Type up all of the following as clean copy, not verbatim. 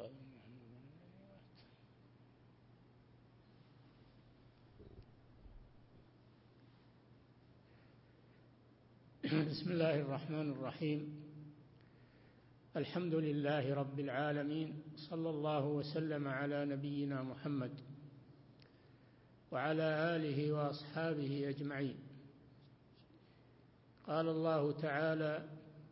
بسم الله الرحمن الرحيم. الحمد لله رب العالمين، صلى الله وسلم على نبينا محمد وعلى آله وأصحابه أجمعين. قال الله تعالى: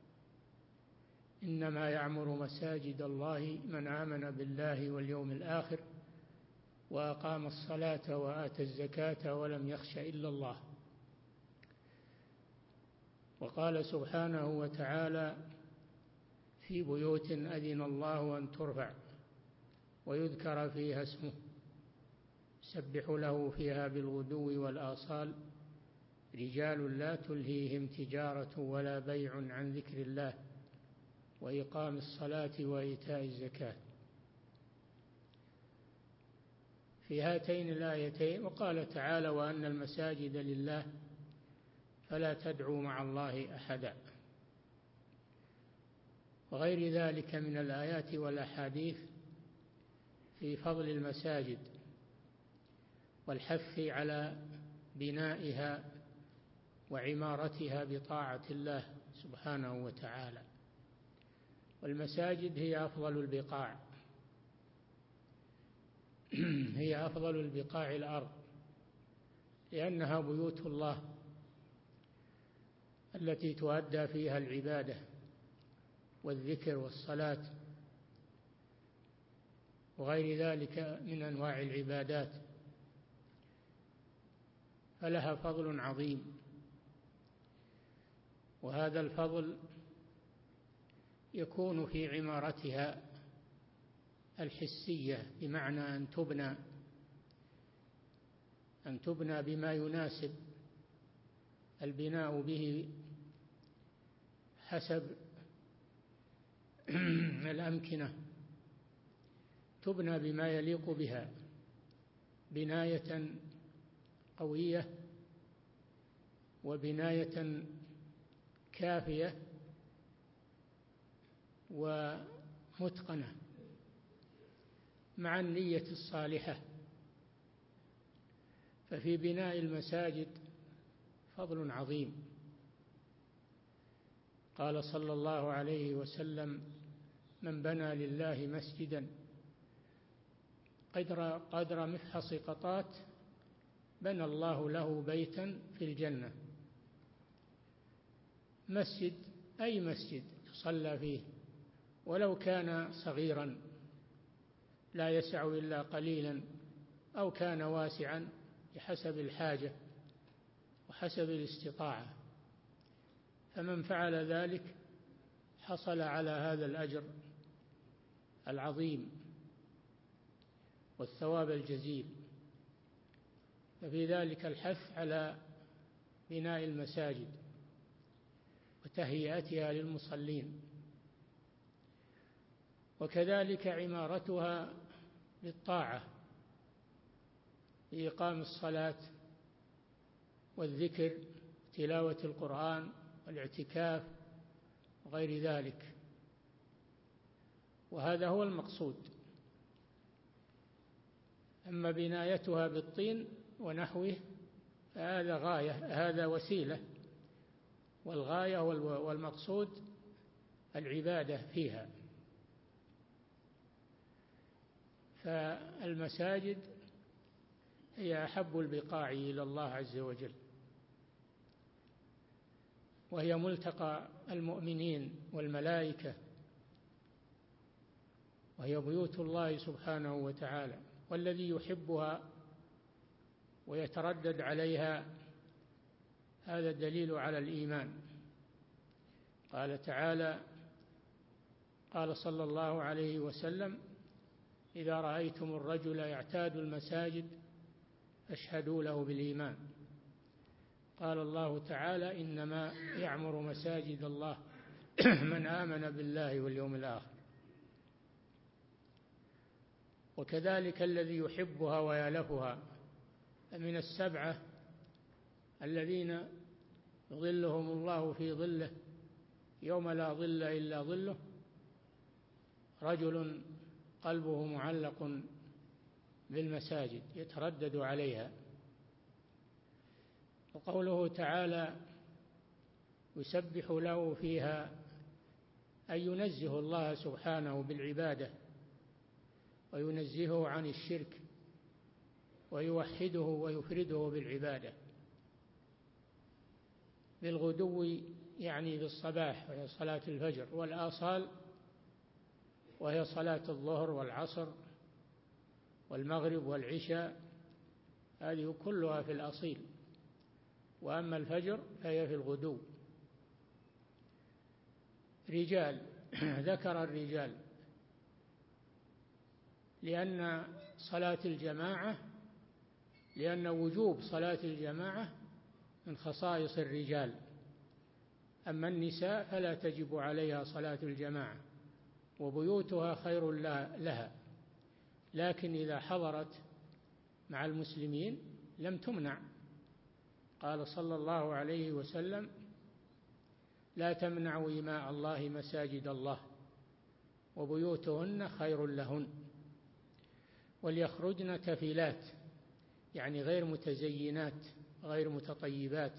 إنما يعمر مساجد الله من آمن بالله واليوم الآخر وأقام الصلاة وآتى الزكاة ولم يخش إلا الله. وقال سبحانه وتعالى: في بيوت أذن الله أن ترفع ويذكر فيها اسمه يسبح له فيها بالغدو والآصال رجال لا تلهيهم تجارة ولا بيع عن ذكر الله وإقام الصلاة وإيتاء الزكاة، في هاتين الآيتين. وقال تعالى: وأن المساجد لله فلا تدعوا مع الله أحدا، وغير ذلك من الآيات والأحاديث في فضل المساجد والحث على بنائها وعمارتها بطاعة الله سبحانه وتعالى. والمساجد هي أفضل البقاع، هي أفضل البقاع الأرض، لأنها بيوت الله التي تؤدى فيها العبادة والذكر والصلاة وغير ذلك من أنواع العبادات، فلها فضل عظيم. وهذا الفضل يكون في عمارتها الحسية، بمعنى أن تبنى بما يناسب البناء به حسب الأمكنة، تبنى بما يليق بها بناية قوية وبناية كافية ومتقنة مع النية الصالحة. ففي بناء المساجد فضل عظيم. قال صلى الله عليه وسلم: من بنى لله مسجدا قدر مفحص قطات بنى الله له بيتا في الجنة. مسجد أي مسجد يصلى فيه، ولو كان صغيرا لا يسع إلا قليلا، أو كان واسعا بحسب الحاجة وحسب الاستطاعة، فمن فعل ذلك حصل على هذا الأجر العظيم والثواب الجزيل. ففي ذلك الحث على بناء المساجد وتهيئتها للمصلين، وكذلك عمارتها بالطاعة بإقام الصلاة والذكر، تلاوة القرآن والاعتكاف وغير ذلك. وهذا هو المقصود. أما بنايتها بالطين ونحوه فهذا غاية، هذا وسيلة، والغاية والمقصود العبادة فيها. فالمساجد هي أحب البقاع إلى الله عز وجل، وهي ملتقى المؤمنين والملائكة، وهي بيوت الله سبحانه وتعالى. والذي يحبها ويتردد عليها هذا دليل على الإيمان. قال تعالى: قال صلى الله عليه وسلم: إذا رأيتم الرجل يعتاد المساجد فاشهدوا له بالإيمان. قال الله تعالى: إنما يعمر مساجد الله من آمن بالله واليوم الآخر. وكذلك الذي يحبها ويألفها من السبعة الذين يظلهم الله في ظله يوم لا ظل إلا ظله: رجل قلبه معلق بالمساجد يتردد عليها. وقوله تعالى يسبح له فيها أي ينزه الله سبحانه بالعبادة وينزهه عن الشرك ويوحده ويفرده بالعبادة بالغدو يعني بالصباح وهي صلاة الفجر، والآصال وهي صلاة الظهر والعصر والمغرب والعشاء، هذه كلها في الأصيل، وأما الفجر فهي في الغدو. رجال ذكر الرجال لأن وجوب صلاة الجماعة من خصائص الرجال، أما النساء فلا تجب عليها صلاة الجماعة وبيوتها خير لها، لكن إذا حضرت مع المسلمين لم تمنع. قال صلى الله عليه وسلم لا تمنعوا إماء الله مساجد الله وبيوتهن خير لهن. وليخرجن تفلات يعني غير متزينات غير متطيبات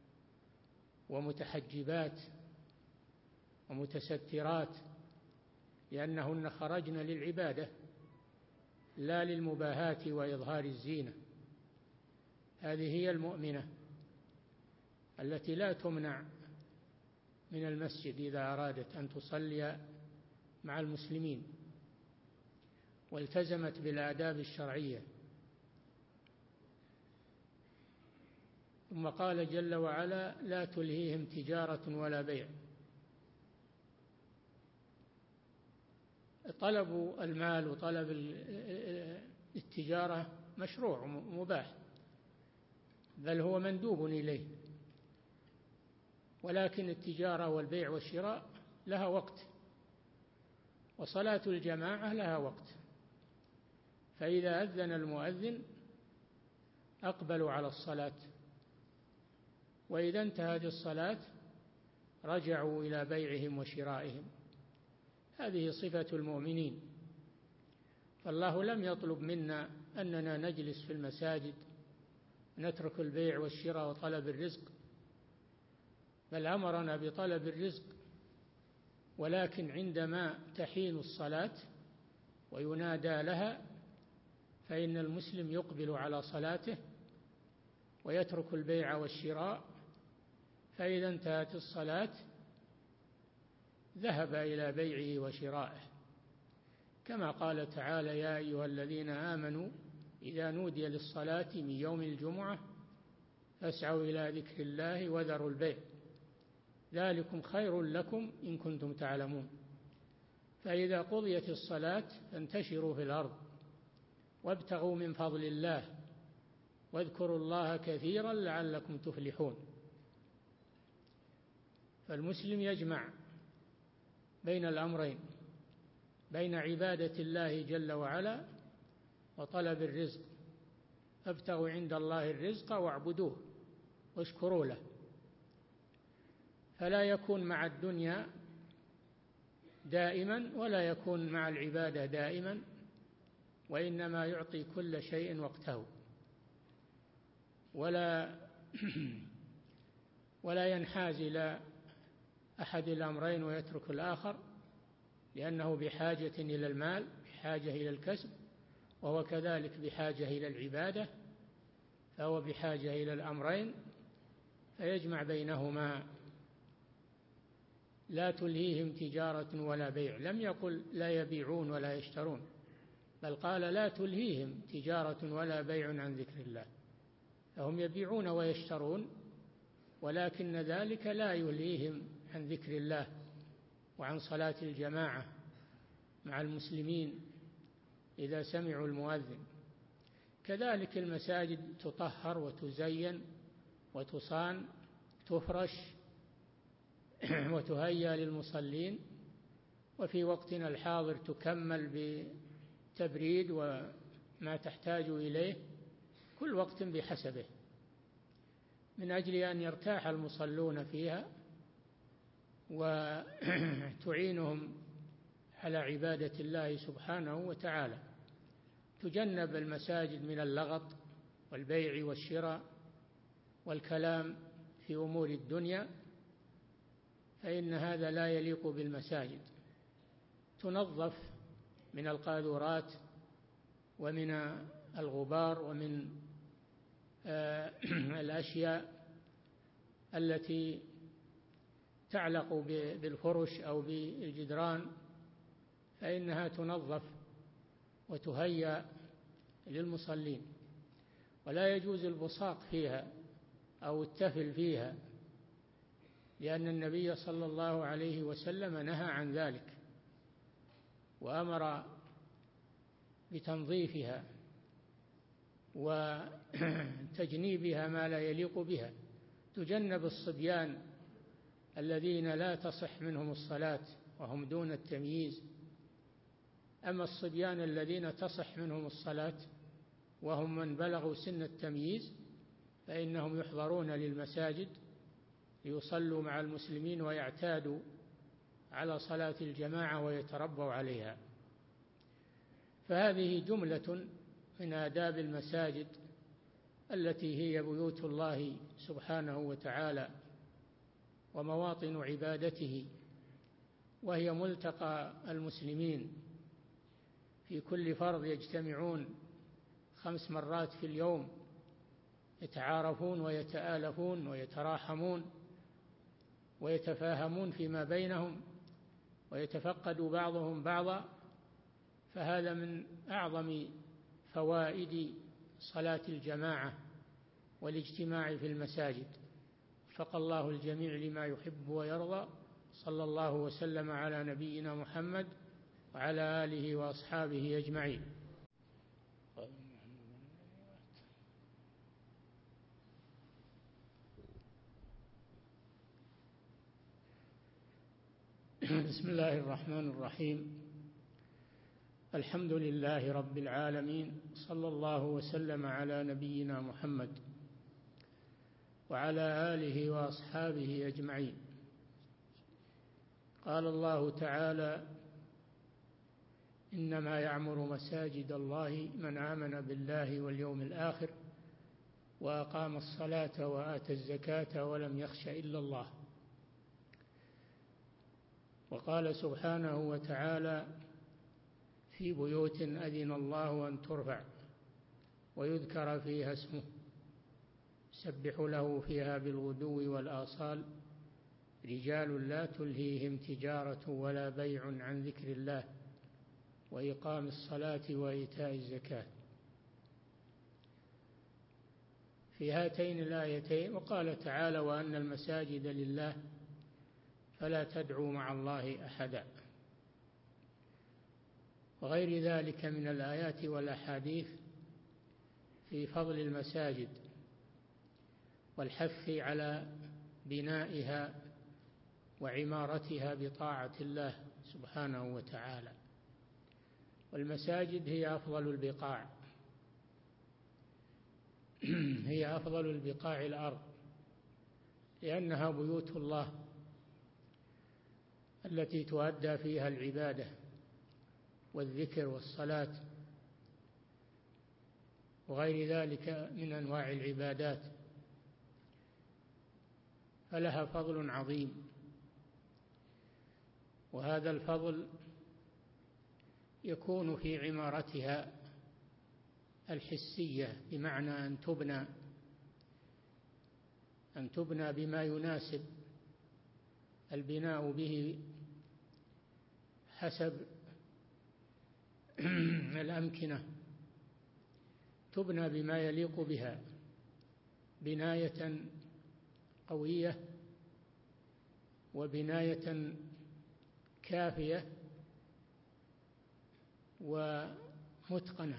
ومتحجبات ومتسترات، لأنهن خرجن للعبادة لا للمباهاة وإظهار الزينة. هذه هي المؤمنة التي لا تمنع من المسجد إذا أرادت أن تصلي مع المسلمين والتزمت بالآداب الشرعية. ثم قال جل وعلا لا تلهيهم تجارة ولا بيع. طلب المال وطلب التجارة مشروع مباح، بل هو مندوب إليه، ولكن التجارة والبيع والشراء لها وقت، وصلاة الجماعة لها وقت. فإذا أذن المؤذن أقبلوا على الصلاة، وإذا انتهت الصلاة رجعوا إلى بيعهم وشرائهم. هذه صفة المؤمنين. فالله لم يطلب منا أننا نجلس في المساجد نترك البيع والشراء وطلب الرزق، بل أمرنا بطلب الرزق، ولكن عندما تحين الصلاة وينادى لها فإن المسلم يقبل على صلاته ويترك البيع والشراء، فإذا انتهت الصلاة ذهب إلى بيعه وشرائه، كما قال تعالى يا أيها الذين آمنوا إذا نودي للصلاة من يوم الجمعة فاسعوا إلى ذكر الله وذروا البيع ذلكم خير لكم إن كنتم تعلمون. فإذا قضيت الصلاة فانتشروا في الأرض وابتغوا من فضل الله واذكروا الله كثيرا لعلكم تفلحون. فالمسلم يجمع بين الأمرين، بين عبادة الله جل وعلا وطلب الرزق. فابتغوا عند الله الرزق واعبدوه واشكروا له. فلا يكون مع الدنيا دائما ولا يكون مع العبادة دائما، وإنما يعطي كل شيء وقته، ولا ينحاز إلى أحد الأمرين ويترك الآخر، لأنه بحاجة إلى المال، بحاجة إلى الكسب، وهو كذلك بحاجة إلى العبادة، فهو بحاجة إلى الأمرين فيجمع بينهما. لا تلهيهم تجارة ولا بيع، لم يقل لا يبيعون ولا يشترون، بل قال لا تلهيهم تجارة ولا بيع عن ذكر الله. فهم يبيعون ويشترون، ولكن ذلك لا يلهيهم عن ذكر الله وعن صلاة الجماعة مع المسلمين إذا سمعوا المؤذن. كذلك المساجد تطهر وتزين وتصان، تفرش وتهيأ للمصلين، وفي وقتنا الحاضر تكمل بتبريد وما تحتاج إليه، كل وقت بحسبه، من أجل أن يرتاح المصلون فيها وتعينهم على عبادة الله سبحانه وتعالى. تجنب المساجد من اللغط والبيع والشراء والكلام في أمور الدنيا، فإن هذا لا يليق بالمساجد. تنظف من القاذورات ومن الغبار ومن الأشياء التي تعلق بالفرش أو بالجدران، فإنها تنظف وتهيأ للمصلين. ولا يجوز البصاق فيها أو التفل فيها، لأن النبي صلى الله عليه وسلم نهى عن ذلك وأمر بتنظيفها وتجنيبها ما لا يليق بها. تجنب الصبيان الذين لا تصح منهم الصلاة وهم دون التمييز. أما الصبيان الذين تصح منهم الصلاة وهم من بلغوا سن التمييز فإنهم يحضرون للمساجد ليصلوا مع المسلمين ويعتادوا على صلاة الجماعة ويتربوا عليها. فهذه جملة من آداب المساجد التي هي بيوت الله سبحانه وتعالى ومواطن عبادته، وهي ملتقى المسلمين. في كل فرض يجتمعون 5 مرات في اليوم، يتعارفون ويتآلفون ويتراحمون ويتفاهمون فيما بينهم ويتفقد بعضهم بعضا. فهذا من أعظم فوائد صلاة الجماعة والاجتماع في المساجد. وفق الله الجميع لما يحب ويرضى. صلى الله وسلم على نبينا محمد وعلى آله وأصحابه أجمعين. بسم الله الرحمن الرحيم. الحمد لله رب العالمين، صلى الله وسلم على نبينا محمد وعلى آله وأصحابه أجمعين. قال الله تعالى: إنما يعمر مساجد الله من آمن بالله واليوم الآخر وأقام الصلاة وآتى الزكاة ولم يخش إلا الله. وقال سبحانه وتعالى: في بيوت أذن الله أن ترفع ويذكر فيها اسمه يسبح له فيها بالغدو والآصال رجال لا تلهيهم تجارة ولا بيع عن ذكر الله وإقام الصلاة وإيتاء الزكاة. في هاتين الآيتين. وقال تعالى: وأن المساجد لله فلا تدعوا مع الله أحدا. وغير ذلك من الآيات والأحاديث في فضل المساجد والحث على بنائها وعمارتها بطاعة الله سبحانه وتعالى. والمساجد هي أفضل البقاع هي أفضل البقاع الأرض، لأنها بيوت الله التي تؤدى فيها العبادة والذكر والصلاة وغير ذلك من أنواع العبادات، فلها فضل عظيم. وهذا الفضل يكون في عمارتها الحسية، بمعنى أن تبنى بما يناسب البناء به حسب الأمكنة، تبنى بما يليق بها بناية قوية وبناية كافية ومتقنة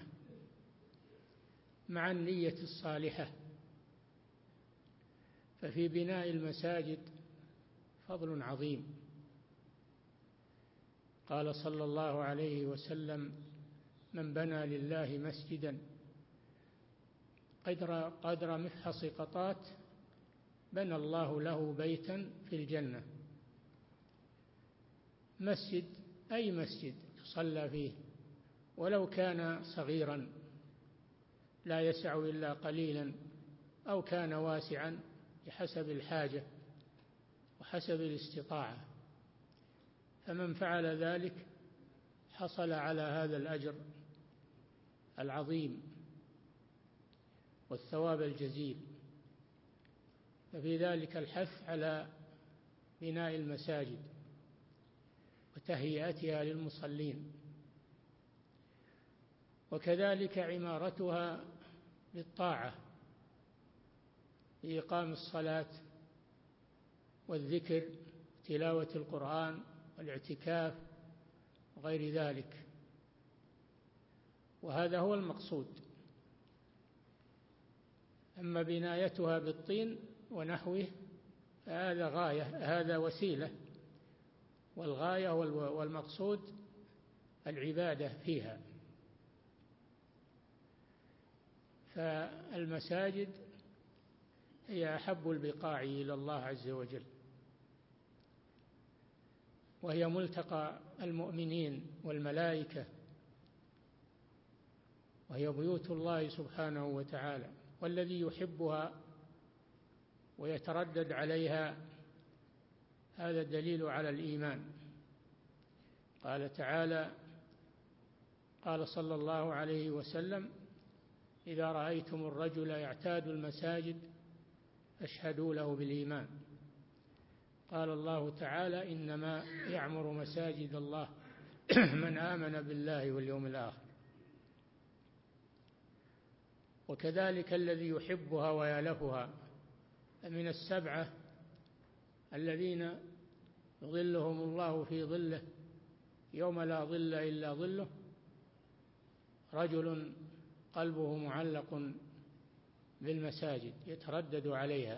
مع النية الصالحة. ففي بناء المساجد فضل عظيم. قال صلى الله عليه وسلم: من بنى لله مسجدا قدر مفحص قطات بنى الله له بيتا في الجنة. مسجد أي مسجد يصلى فيه ولو كان صغيرا لا يسع إلا قليلا أو كان واسعا بحسب الحاجة وحسب الاستطاعة، فمن فعل ذلك حصل على هذا الأجر العظيم والثواب الجزيل. ففي ذلك الحث على بناء المساجد وتهيئتها للمصلين، وكذلك عمارتها بالطاعة بإقام الصلاة والذكر وتلاوة القرآن والاعتكاف وغير ذلك، وهذا هو المقصود. أما بنايتها بالطين ونحوه فهذا غاية، هذا وسيلة، والغاية والمقصود العبادة فيها. فالمساجد هي أحب البقاع إلى الله عز وجل، وهي ملتقى المؤمنين والملائكة، وهي بيوت الله سبحانه وتعالى، والذي يحبها ويتردد عليها هذا دليل على الإيمان. قال تعالى: قال صلى الله عليه وسلم: إذا رأيتم الرجل يعتاد المساجد فاشهدوا له بالإيمان. قال الله تعالى: إنما يعمر مساجد الله من آمن بالله واليوم الآخر. وكذلك الذي يحبها ويألفها، من السبعة الذين يظلهم الله في ظله يوم لا ظل إلا ظله رجل قلبه معلق بالمساجد يتردد عليها.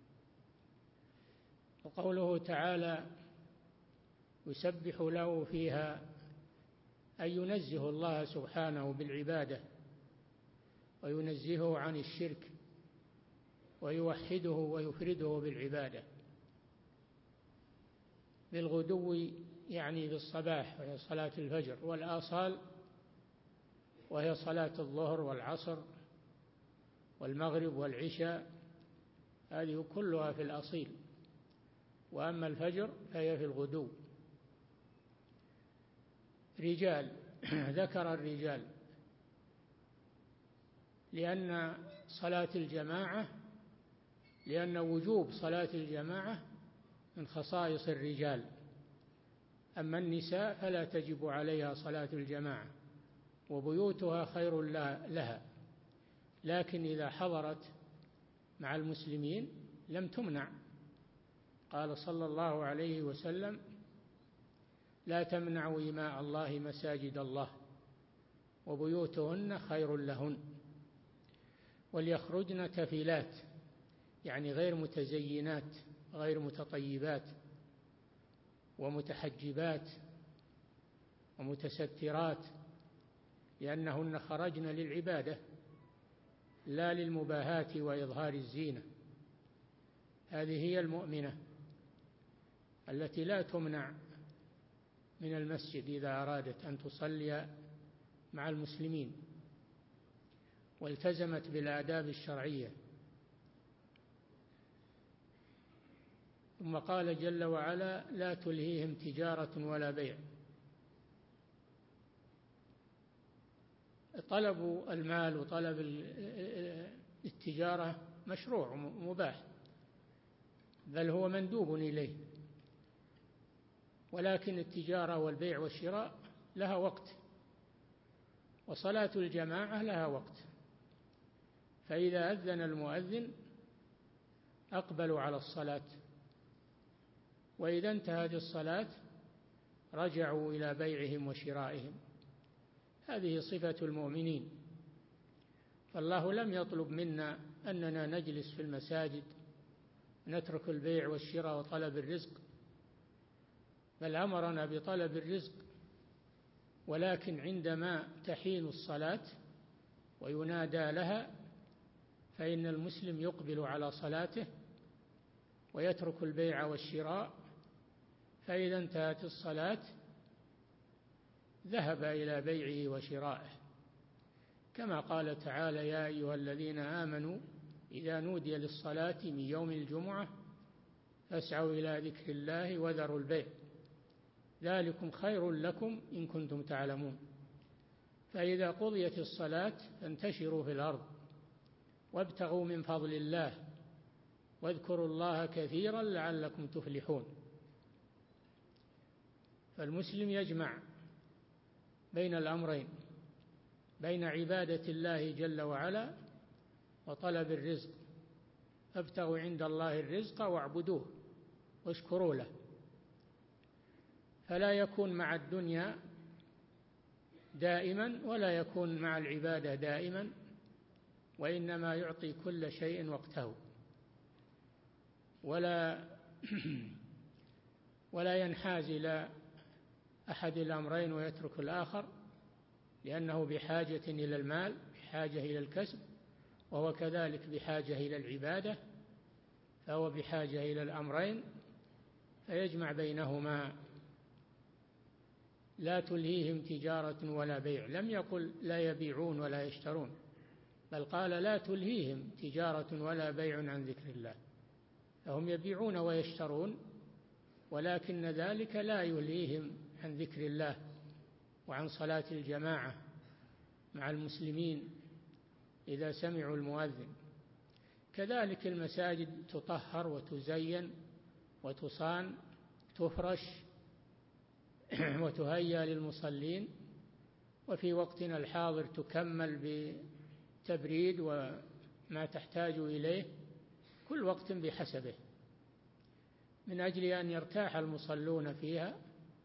وقوله تعالى: يسبح له فيها، أي ينزه الله سبحانه بالعبادة وينزهه عن الشرك ويوحده ويفرده بالعبادة، بالغدو يعني بالصباح وهي صلاة الفجر، والآصال وهي صلاة الظهر والعصر والمغرب والعشاء، هذه كلها في الأصيل. وأما الفجر فهي في الغدو. رجال ذكر الرجال لأن وجوب صلاة الجماعة من خصائص الرجال. أما النساء فلا تجب عليها صلاة الجماعة وبيوتها خير لها، لكن إذا حضرت مع المسلمين لم تمنع. قال صلى الله عليه وسلم: لا تمنعوا إماء الله مساجد الله وبيوتهن خير لهن. وليخرجن تفيلات، يعني غير متزينات غير متطيبات ومتحجبات ومتسترات، لأنهن خرجن للعبادة لا للمباهاة وإظهار الزينة. هذه هي المؤمنة التي لا تمنع من المسجد إذا أرادت أن تصلي مع المسلمين والتزمت بالآداب الشرعية. ثم قال جل وعلا: لا تلهيهم تجارة ولا بيع. طلب المال وطلب التجارة مشروع مباح، بل هو مندوب إليه، ولكن التجارة والبيع والشراء لها وقت، وصلاة الجماعة لها وقت. فإذا أذن المؤذن أقبلوا على الصلاة، وإذا انتهت الصلاة رجعوا إلى بيعهم وشرائهم. هذه صفة المؤمنين. فالله لم يطلب منا أننا نجلس في المساجد نترك البيع والشراء وطلب الرزق، بل أمرنا بطلب الرزق، ولكن عندما تحين الصلاة وينادى لها فإن المسلم يقبل على صلاته ويترك البيع والشراء، فإذا انتهت الصلاة ذهب إلى بيعه وشرائه، كما قال تعالى: يا أيها الذين آمنوا إذا نودي للصلاة من يوم الجمعة فاسعوا إلى ذكر الله وذروا البيع ذلكم خير لكم إن كنتم تعلمون. فإذا قضيت الصلاة فانتشروا في الأرض وابتغوا من فضل الله واذكروا الله كثيرا لعلكم تفلحون. فالمسلم يجمع بين الأمرين، بين عبادة الله جل وعلا وطلب الرزق. فابتغوا عند الله الرزق واعبدوه واشكروا له. فلا يكون مع الدنيا دائما ولا يكون مع العبادة دائما، وإنما يعطي كل شيء وقته، ولا ينحاز إلى أحد الأمرين ويترك الآخر، لأنه بحاجة إلى المال، بحاجة إلى الكسب، وهو كذلك بحاجة إلى العبادة، فهو بحاجة إلى الأمرين، فيجمع بينهما. لا تلهيهم تجارة ولا بيع، لم يقل لا يبيعون ولا يشترون، بل قال لا تلهيهم تجارة ولا بيع عن ذكر الله. فهم يبيعون ويشترون، ولكن ذلك لا يلهيهم عن ذكر الله وعن صلاة الجماعة مع المسلمين إذا سمعوا المؤذن. كذلك المساجد تطهر وتزين وتصان، تفرش وتهيأ للمصلين، وفي وقتنا الحاضر تكمل بتبريد وما تحتاج إليه، كل وقت بحسبه، من أجل أن يرتاح المصلون فيها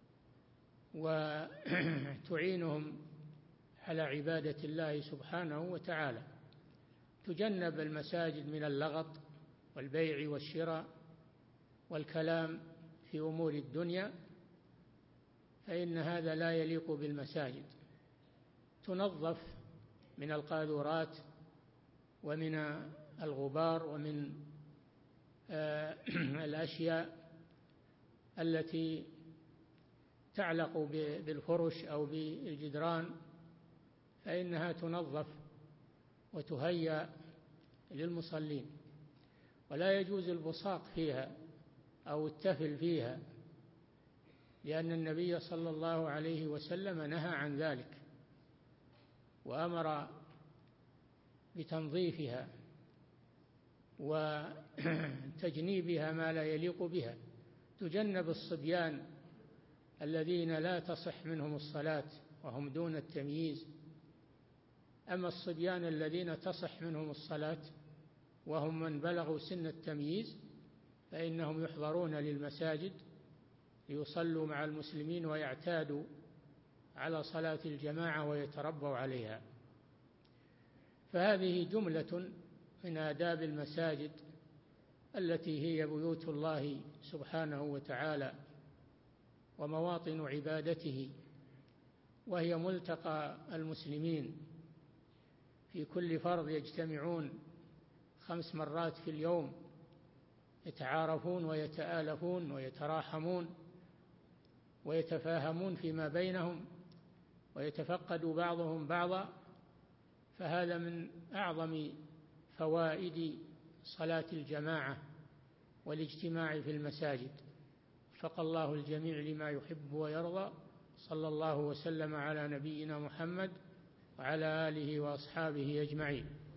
وتعينهم على عبادة الله سبحانه وتعالى. تجنب المساجد من اللغط والبيع والشراء والكلام في أمور الدنيا، فإن هذا لا يليق بالمساجد. تنظف من القاذورات ومن الغبار ومن الأشياء التي تعلق بالفرش أو بالجدران، فإنها تنظف وتهيأ للمصلين. ولا يجوز البصاق فيها أو التفل فيها، لأن النبي صلى الله عليه وسلم نهى عن ذلك وأمر بتنظيفها وتجنيبها ما لا يليق بها. تجنب الصبيان الذين لا تصح منهم الصلاة وهم دون التمييز. أما الصبيان الذين تصح منهم الصلاة وهم من بلغوا سن التمييز فإنهم يحضرون للمساجد ليصلوا مع المسلمين ويعتادوا على صلاة الجماعة ويتربوا عليها. فهذه جملة من آداب المساجد التي هي بيوت الله سبحانه وتعالى ومواطن عبادته، وهي ملتقى المسلمين. في كل فرض يجتمعون 5 مرات في اليوم، يتعارفون ويتآلفون ويتراحمون ويتفاهمون فيما بينهم ويتفقد بعضهم بعضا. فهذا من أعظم فوائد صلاة الجماعة والاجتماع في المساجد. وفق الله الجميع لما يحب ويرضى. صلى الله وسلم على نبينا محمد وعلى آله وأصحابه أجمعين.